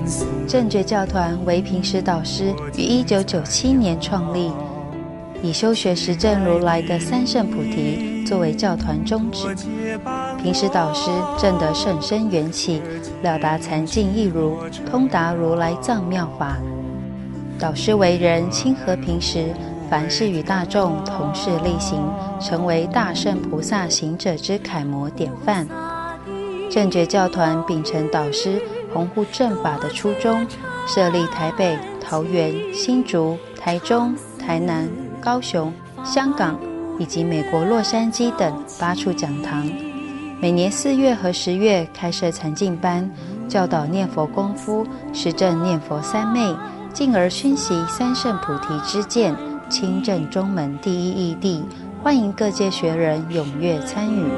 正觉教团为平时导师于1997年创立，以修学实证如来的三圣菩提作为教团宗旨。平时导师证得甚深缘起，了达禅境义如，通达如来藏妙法。导师为人亲和平时，凡事与大众同事力行，成为大圣菩萨行者之楷模典范。正觉教团秉承导师弘护正法的初衷，设立台北、桃园、新竹、台中、台南、高雄、香港以及美国洛杉矶等8处讲堂，每年4月和10月开设禅净班，教导念佛功夫，实证念佛三昧，进而熏习三圣菩提之见，亲证中门第一义谛，欢迎各界学人踊跃参与。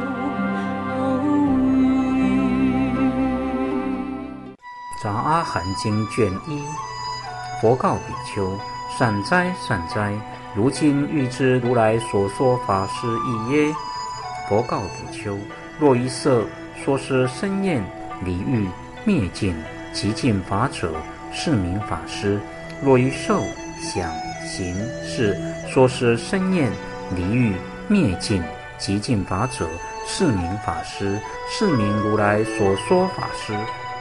杂阿含经卷1，佛告比丘：善哉善哉，如今欲知如来所说法是义耶？佛告比丘：若一色说是生厌离欲灭尽极尽法者，是名法师；若一受想行识说是生厌离欲灭尽极尽法者，是名法师，是名如来所说法师。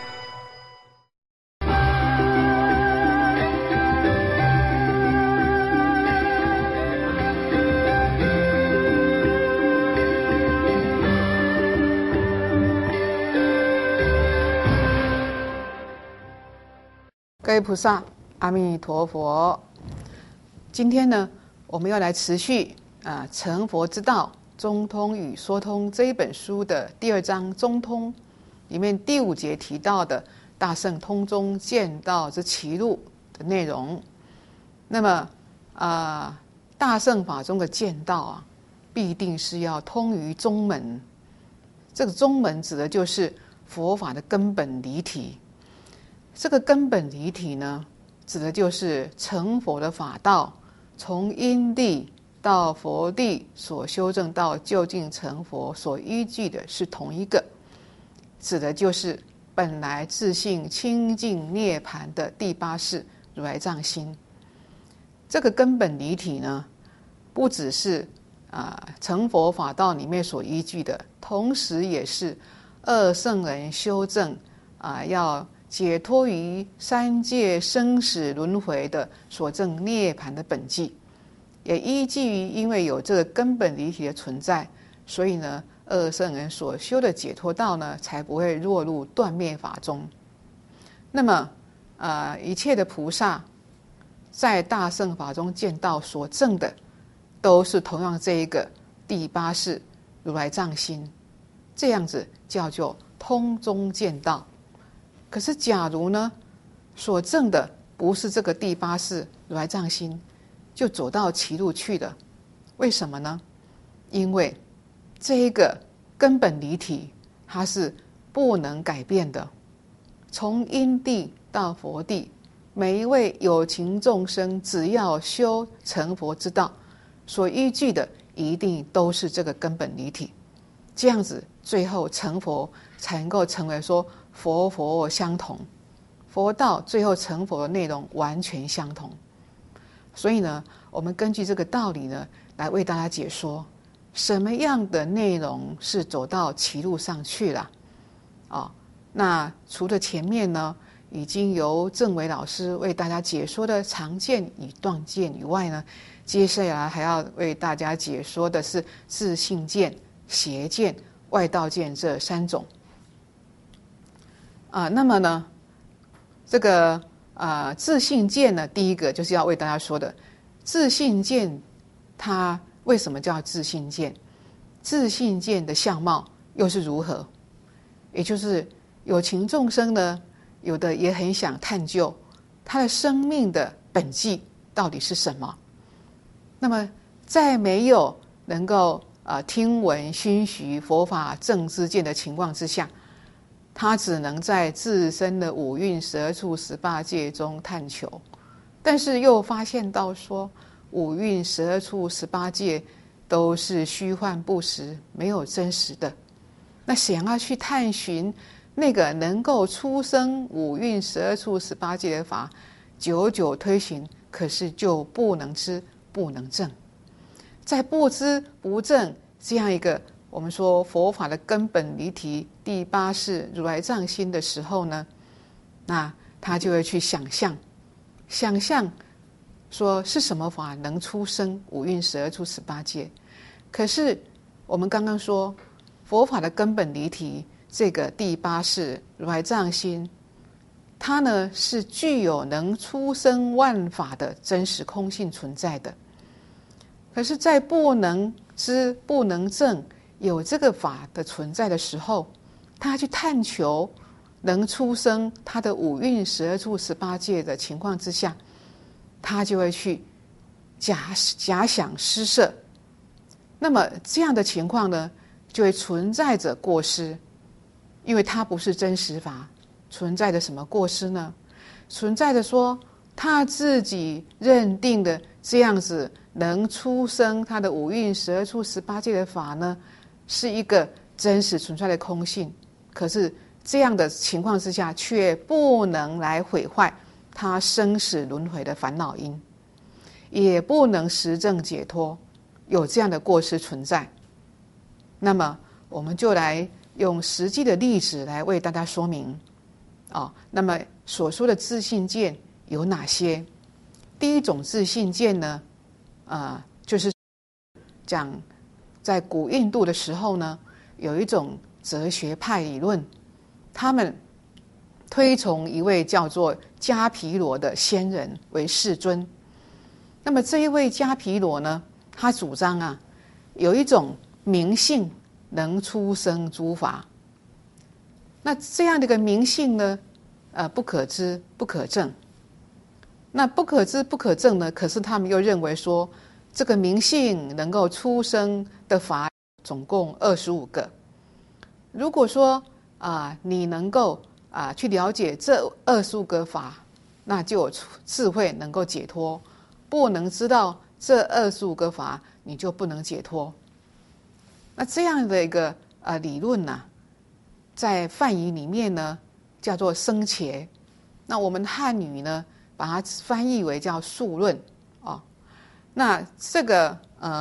各位菩萨，阿弥陀佛。今天呢，我们要来持续成佛之道中通与说通这一本书的第2章中通里面第5节提到的大圣通中见道之歧路的内容。那么大圣法中的见道必定是要通于中门。这个中门指的就是佛法的根本离体。这个根本离体呢，指的就是成佛的法道，从因地到佛地所修正到究竟成佛所依据的是同一个，指的就是本来自性清净涅槃的第8世如来藏心。这个根本离体呢，不只是成佛法道里面所依据的，同时也是二圣人修正要解脱于3界生死轮回的所证涅槃的本际，也依据于因为有这个根本离体的存在，所以呢，二圣人所修的解脱道呢，才不会落入断灭法中。那么一切的菩萨在大圣法中见道所证的，都是同样这一个第8世如来藏心，这样子叫做通中见道。可是假如呢，所证的不是这个第8世如来藏心，就走到歧路去了。为什么呢？因为这一个根本离体它是不能改变的，从因地到佛地，每一位有情众生只要修成佛之道，所依据的一定都是这个根本离体，这样子最后成佛才能够成为说佛相同，佛道最后成佛的内容完全相同。所以呢，我们根据这个道理呢，来为大家解说什么样的内容是走到歧路上去了。那除了前面呢已经由正伟老师为大家解说的常见与断见以外呢，接下来还要为大家解说的是自性见、邪见、外道见这3种。那么呢，这个自性见呢，第一个就是要为大家说的，自性见它为什么叫自性见？自性见的相貌又是如何？也就是有情众生呢，有的也很想探究他的生命的本际到底是什么。那么在没有能够听闻熏习佛法正知见的情况之下，他只能在自身的五蕴12处18界中探求，但是又发现到说五蕴12处18界都是虚幻不实，没有真实的。那想要去探寻那个能够出生五蕴12处18界的法，久久推行，可是就不能知不能证。在不知不证这样一个我们说佛法的根本离题第8世如来藏心的时候呢，那他就会去想象说是什么法能出生五蕴12处18界。可是我们刚刚说佛法的根本离题这个第8世如来藏心，它呢是具有能出生万法的真实空性存在的。可是在不能知不能证有这个法的存在的时候，他去探求能出生他的五蕴12处18界的情况之下，他就会去假想施设。那么这样的情况呢，就会存在着过失，因为它不是真实法。存在着什么过失呢？存在着说他自己认定的这样子能出生他的五蕴12处18界的法呢，是一个真实存在的空性。可是这样的情况之下，却不能来毁坏他生死轮回的烦恼因，也不能实证解脱，有这样的过失存在。那么我们就来用实际的例子来为大家说明。那么所说的自信见有哪些？第一种自信见呢，就是讲在古印度的时候呢，有一种哲学派理论，他们推崇一位叫做迦毗罗的仙人为世尊。那么这一位迦毗罗呢，他主张有一种明性能出生诸法。那这样的一个明性呢，不可知不可证。那不可知不可证呢，可是他们又认为说，这个明性能够出生的法总共25个。如果说你能够去了解这25个法，那就有智慧能够解脱；不能知道这25个法，你就不能解脱。那这样的一个理论呢，在梵语里面呢叫做僧伽，那我们汉语呢把它翻译为叫数论那这个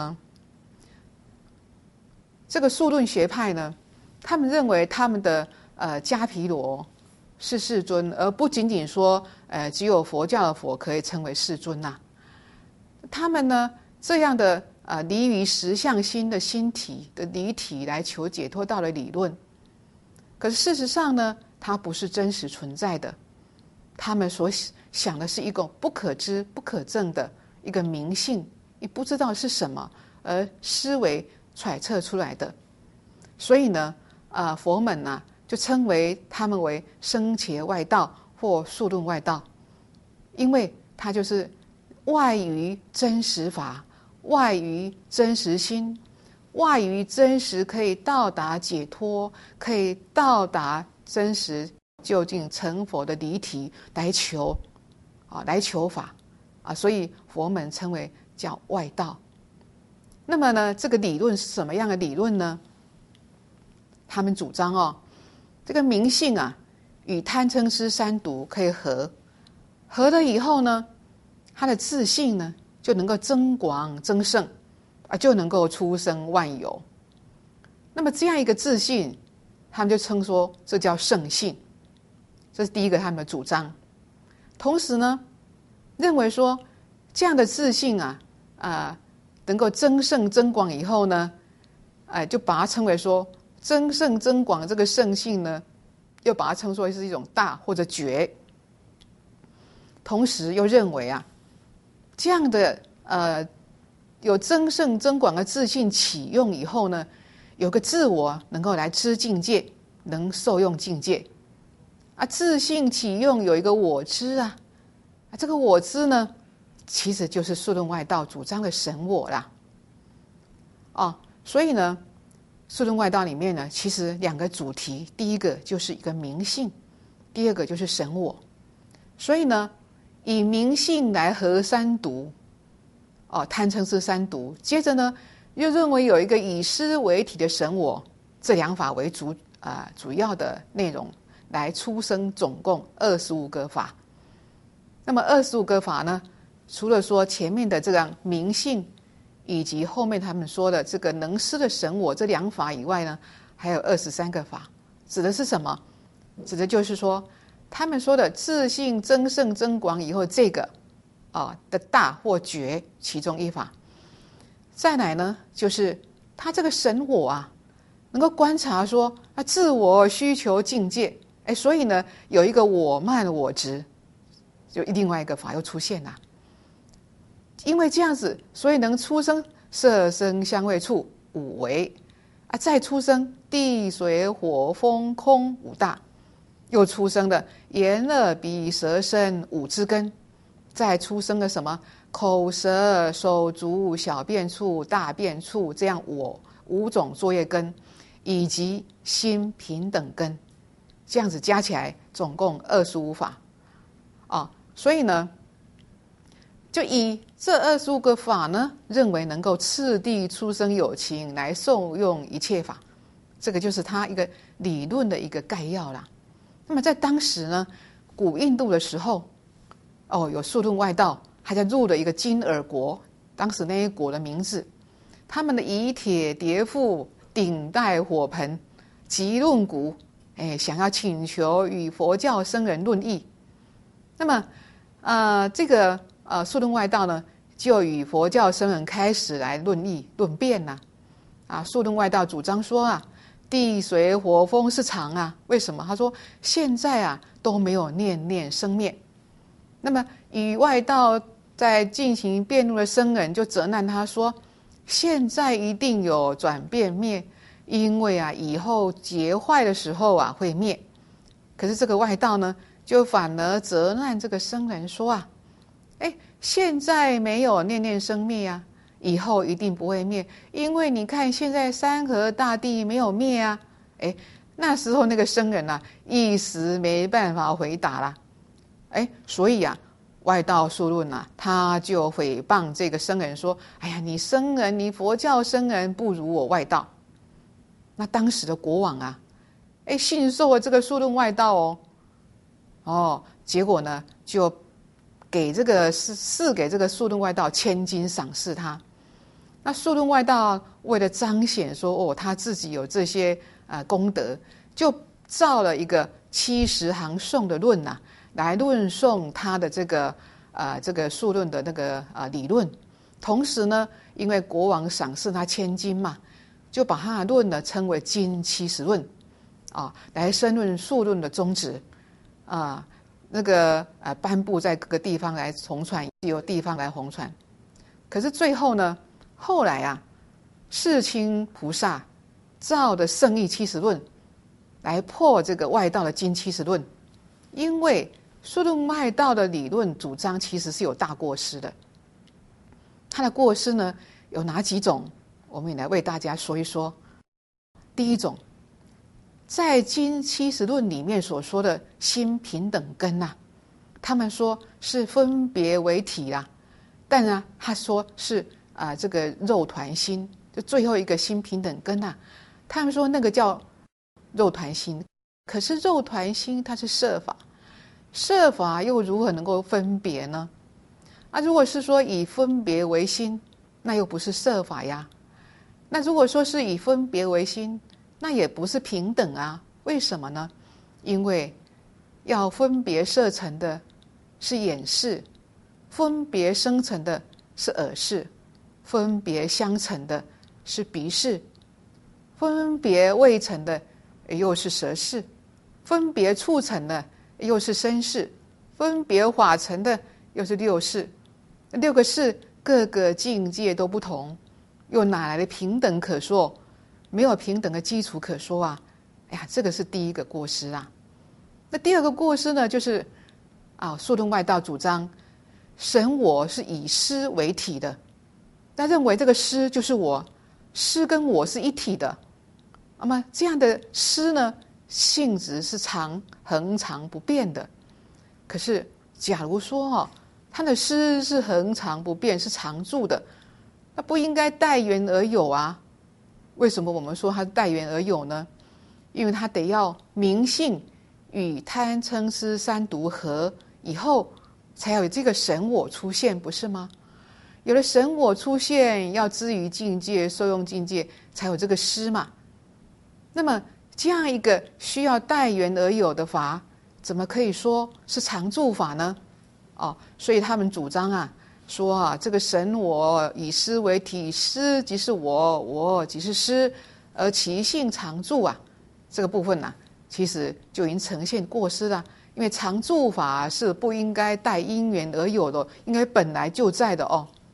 数论学派呢，他们认为他们的迦毗罗是世尊，而不仅仅说只有佛教的佛可以称为世尊他们呢这样的离于实相心的心体的离体来求解脱道的理论，可是事实上呢，它不是真实存在的。他们所想的是一个不可知不可证的一个明性，你不知道是什么，而思维揣测出来的。所以呢，佛门就称为他们为僧伽外道或数论外道，因为它就是外于真实法，外于真实心，外于真实可以到达解脱，可以到达真实究竟成佛的离体来求法所以佛门称为叫外道。那么呢，这个理论是什么样的理论呢？他们主张这个明性与贪嗔痴三毒可以合了以后呢，他的自性呢就能够增广增盛就能够出生万有。那么这样一个自性，他们就称说这叫圣性，这是第一个他们的主张。同时呢，认为说这样的自性能够增盛增广以后呢，就把它称为说增盛增广这个圣性呢，又把它称作是一种大或者觉。同时又认为这样的有增盛增广的自信启用以后呢，有个自我能够来知境界，能受用境界自信启用有一个我知这个我知呢，其实就是数论外道主张的神我啦所以呢，数论外道里面呢，其实两个主题，第一个就是一个明性，第二个就是神我。所以呢，以明性来合三毒贪嗔痴三毒，接着呢又认为有一个以思为体的神我，这两法为主要的内容来出生总共25个法。那么25个法呢，除了说前面的这样明性，以及后面他们说的这个能施的神我这2法以外呢，还有23个法。指的是什么？指的就是说他们说的自性增盛增广以后这个的大或觉其中一法。再来呢，就是他这个神我啊，能够观察说自我需求境界，所以呢有一个我慢我执，就另外一个法又出现了。因为这样子，所以能出生色声香味触5为再出生地水火风空5大，又出生了眼耳鼻舌身5之根，再出生了什么口舌手足小便处大便处，这样5种作业根，以及心平等根，这样子加起来总共25法所以呢，就以这25个法呢，认为能够次第出生有情来受用一切法，这个就是他一个理论的一个概要啦。那么在当时呢，古印度的时候，有数论外道，还在入了一个金耳国，当时那一国的名字，他们的以铁叠覆顶戴火盆，即论古，想要请求与佛教僧人论议。那么这个数论外道呢，就与佛教僧人开始来论议论辩数论外道主张说地水火风是常为什么？他说现在都没有念念生灭。那么与外道在进行辩论的僧人就责难他说，现在一定有转变灭，因为以后结坏的时候会灭。可是这个外道呢，就反而责难这个僧人说现在没有念念生灭以后一定不会灭，因为你看现在山河大地没有灭那时候那个僧人一时没办法回答啦所以外道数论他就诽谤这个僧人说，你僧人，你佛教僧人不如我外道。那当时的国王信受了这个数论外道结果呢就给这个赐给这个数论外道千金赏赐他。那数论外道为了彰显说他自己有这些功德，就造了一个70行颂的论来论颂他的这个数论的那个理论。同时呢，因为国王赏赐他千金嘛，就把他的论呢称为金70论来申论数论的宗旨颁布在各个地方来弘传，由地方来弘传。可是最后呢，后来世亲菩萨造的圣义70论来破这个外道的金70论。因为数论外道的理论主张其实是有大过失的，他的过失呢有哪几种？我们也来为大家说一说。第一种，在金70论里面所说的心平等根他们说是分别为体但呢他说是这个肉团心，就最后一个心平等根他们说那个叫肉团心。可是肉团心它是色法，色法又如何能够分别呢？如果是说以分别为心，那又不是色法呀。那如果说是以分别为心，那也不是平等为什么呢？因为要分别摄成的是眼识，分别生成的是耳识，分别相成的是鼻识，分别味成的又是舌识，分别触成的又是身识，分别法成的又是六识。6个识各个境界都不同，又哪来的平等可说？没有平等的基础可说这个是第一个过失那第二个过失呢，就是数论外道主张神我是以识为体的，他认为这个识就是我，识跟我是一体的。那么这样的识呢，性质是恒常不变的。可是假如说它的识是恒常不变，是常住的，那不应该待缘而有为什么我们说它待缘而有呢？因为它得要明性与贪嗔痴三毒合以后，才有这个神我出现，不是吗？有了神我出现，要知于境界，受用境界，才有这个施嘛。那么这样一个需要待缘而有的法，怎么可以说是常住法呢？所以他们主张说这个神我以施为体，施即是我，我即是施，而其性常住这个部分其实就已经呈现过失了。因为常住法是不应该待因缘而有的，应该本来就在的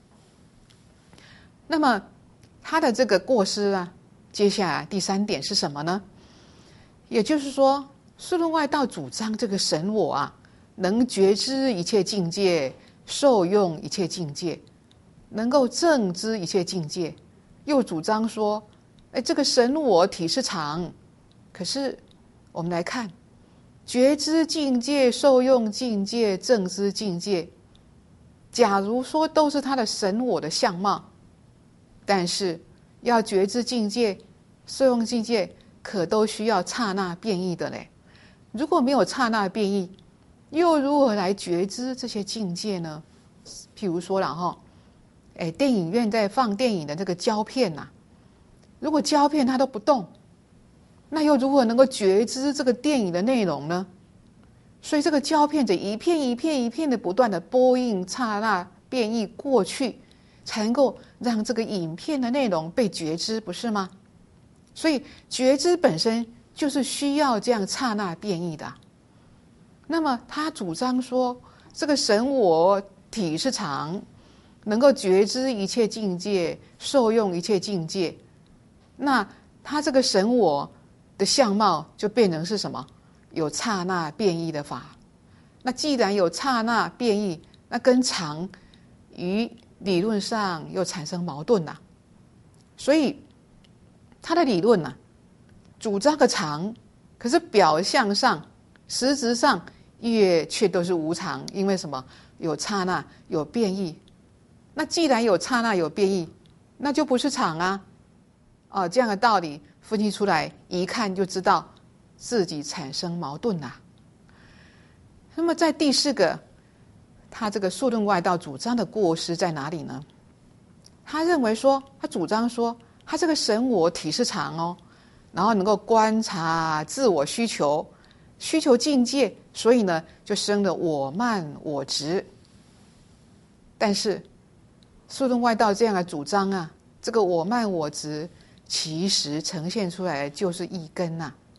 那么他的这个过失接下来第三点是什么呢？也就是说，数论外道主张这个神我能觉知一切境界，受用一切境界，能够证知一切境界，又主张说这个神我体是常。可是我们来看，觉知境界、受用境界、证知境界，假如说都是他的神我的相貌，但是要觉知境界、受用境界，可都需要刹那变异的嘞。如果没有刹那变异，又如何来觉知这些境界呢？譬如说电影院在放电影的这个胶片如果胶片它都不动，那又如何能够觉知这个电影的内容呢？所以这个胶片得一片一片一片的不断的播映，刹那变异过去，才能够让这个影片的内容被觉知，不是吗？所以觉知本身就是需要这样刹那变异的。那么他主张说，这个神我体是常，能够觉知一切境界，受用一切境界，那他这个神我的相貌就变成是什么？有刹那变异的法。那既然有刹那变异，那跟常于理论上又产生矛盾所以他的理论主张个常，可是表象上实质上却都是无常。因为什么？有刹那有变异。那既然有刹那有变异，那就不是常这样的道理分析出来，一看就知道自己产生矛盾那么在第四个，他这个数论外道主张的过失在哪里呢？他认为说，他主张说，他这个神我体是常然后能够观察自我需求境界，所以呢就生了我慢我执。但是数论外道这样的主张这个我慢我执其实呈现出来的就是意根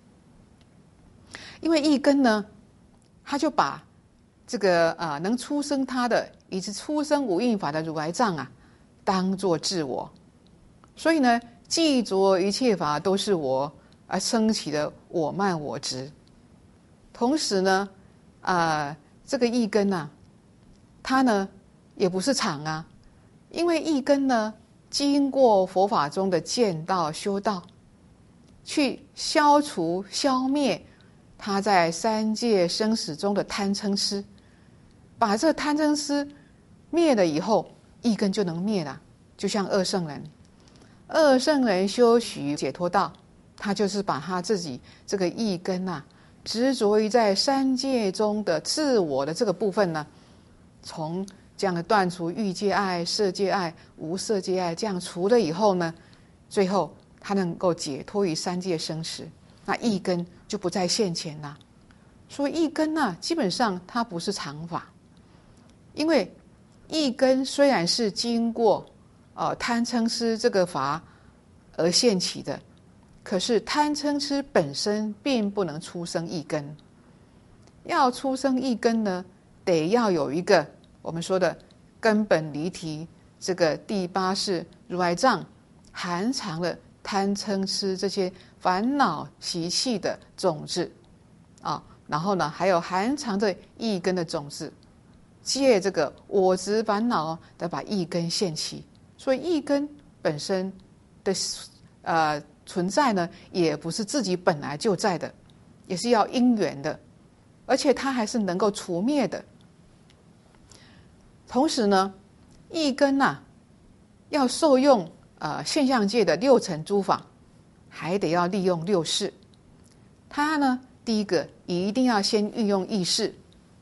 因为意根呢，他就把这个能出生他的以及出生无印法的如来藏当作自我，所以呢记着一切法都是我，而生起了我慢我执。同时呢这个意根它呢也不是常因为意根呢经过佛法中的见道修道，去消除消灭他在三界生死中的贪嗔痴，把这贪嗔痴灭了以后，意根就能灭了。就像二圣人修习解脱道，他就是把他自己这个意根执着于在三界中的自我的这个部分呢，从这样的断除欲界爱、色界爱、无色界爱，这样除了以后呢，最后他能够解脱于三界生死，那意根就不再现前了。所以意根基本上它不是常法，因为意根虽然是经过贪嗔痴这个法而现起的，可是贪嗔痴本身并不能出生意根。要出生意根呢，得要有一个我们说的根本离题，这个第八世如来藏含藏了贪嗔痴这些烦恼习气的种子然后呢还有含藏着意根的种子，借这个我执烦恼的把意根现起。所以意根本身的存在呢，也不是自己本来就在的，也是要因缘的，而且它还是能够除灭的。同时呢，意根要受用现象界的六尘诸法，还得要利用六识。它呢第一个一定要先运用意识，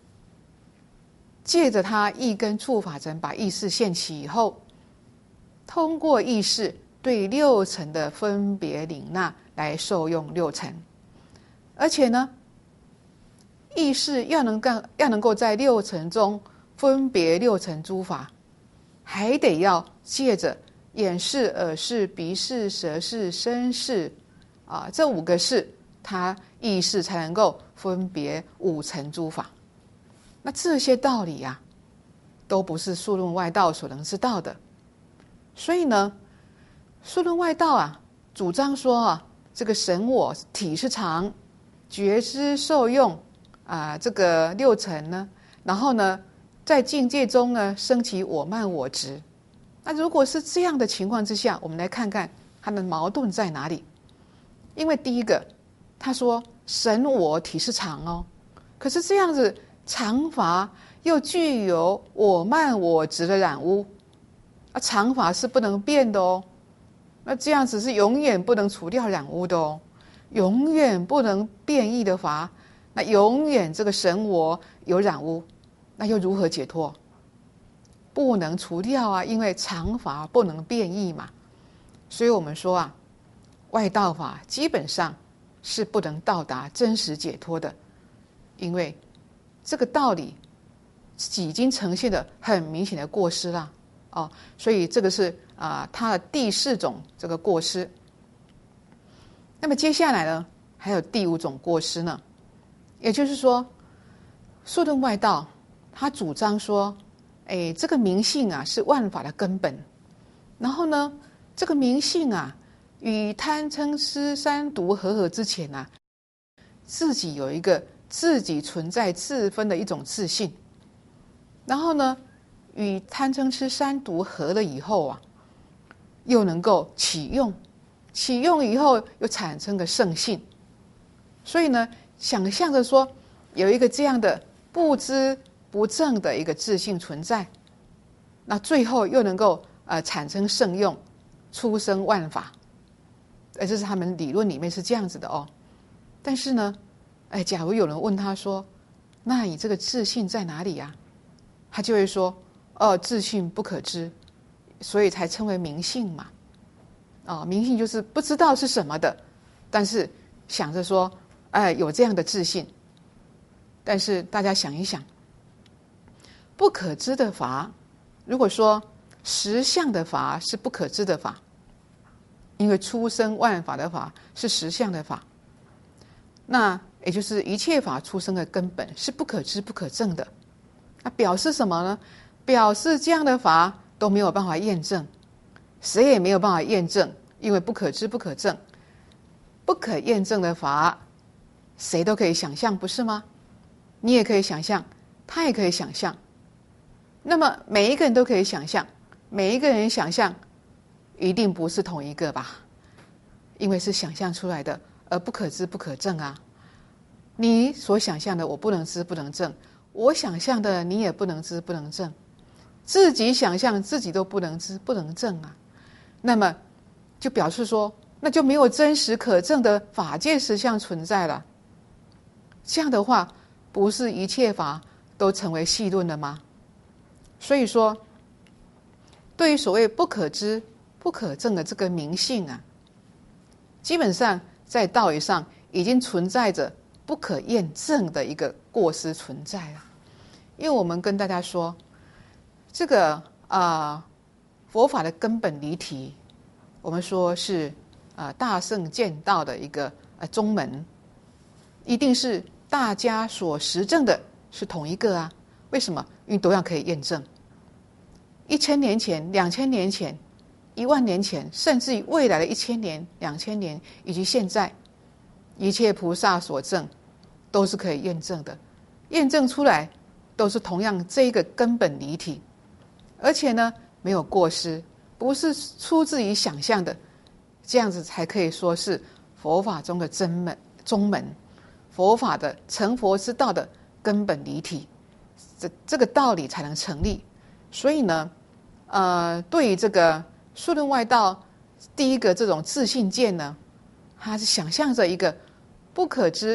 借着他意根触法尘把意识现起以后，通过意识对六尘的分别领纳来受用六尘，而且呢，意识要能够在六尘中分别六尘诸法，还得要借着眼识、耳识、鼻识、舌识、身识这五个识，它意识才能够分别五尘诸法。那这些道理都不是数论外道所能知道的。所以呢，数论外道主张说这个神我体是常，觉知受用这个六尘呢，然后呢，在境界中呢升起我慢我执。那如果是这样的情况之下，我们来看看它的矛盾在哪里。因为第一个，他说神我体是常可是这样子常法又具有我慢我执的染污常法是不能变的那这样子是永远不能除掉染污的永远不能变异的法，那永远这个神我有染污，那又如何解脱？不能除掉因为常法不能变异嘛。所以我们说外道法基本上是不能到达真实解脱的，因为这个道理已经呈现了很明显的过失了所以这个是它的第四种这个过失。那么接下来呢，还有第五种过失呢，也就是说，数论外道他主张说，这个明性是万法的根本，然后呢，这个明性与贪嗔痴三毒和合之前自己有一个自己存在自分的一种自性，然后呢，与贪嗔痴三毒合了以后又能够起用以后又产生个圣性。所以呢，想象着说有一个这样的不知不正的一个自性存在，那最后又能够产生圣用，出生万法。这是他们理论里面是这样子的但是呢，假如有人问他说，那你这个自性在哪里他就会说，自性不可知，所以才称为明性嘛。明性就是不知道是什么的，但是想着说，有这样的自性。但是大家想一想，不可知的法，如果说实相的法是不可知的法，因为出生万法的法是实相的法，那也就是一切法出生的根本是不可知不可证的。那表示什么呢？表示这样的法都没有办法验证，谁也没有办法验证，因为不可知不可证。不可验证的法谁都可以想象，不是吗？你也可以想象，他也可以想象，那么每一个人都可以想象，每一个人想象一定不是同一个吧，因为是想象出来的，而不可知不可证你所想象的我不能知不能证，我想象的你也不能知不能证，自己想象自己都不能知不能证那么就表示说，那就没有真实可证的法界实相存在了。这样的话，不是一切法都成为戏论了吗？所以说，对于所谓不可知不可证的这个明性基本上在道理上已经存在着不可验证的一个过失存在了。因为我们跟大家说，这个佛法的根本离体，我们说是大圣见道的一个宗门，一定是大家所实证的是同一个为什么？因为都要可以验证。1000年前、2000年前、10000年前，甚至于未来的1000年、2000年，以及现在，一切菩萨所证都是可以验证的，验证出来都是同样这一个根本离体，而且呢没有过失，不是出自于想象的，这样子才可以说是佛法中的宗门，佛法的成佛之道的根本离体，这个道理才能成立。所以呢，对于这个数论外道第一个这种自性见呢，它是想象着一个不可知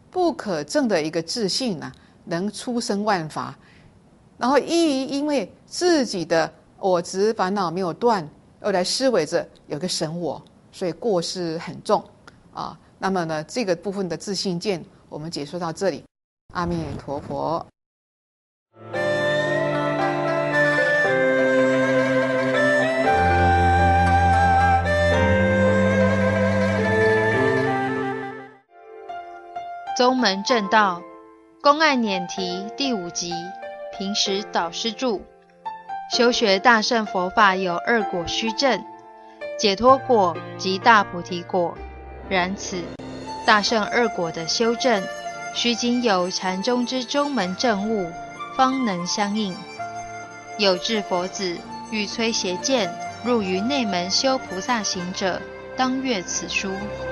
不可证的一个自信啊，能出生万法，然后因为自己的我执烦恼没有断，而来思维着有个神我，所以过失很重啊。那么呢，这个部分的自信见，我们解说到这里。阿弥陀佛。 宗门正道公案辇题第5集，平时导师著。修学大乘佛法有2果须证，解脱果及大菩提果。然此大乘2果的修证，须经由禅宗之宗门正悟，方能相应。有志佛子欲摧邪见，入于内门修菩萨行者，当阅此书。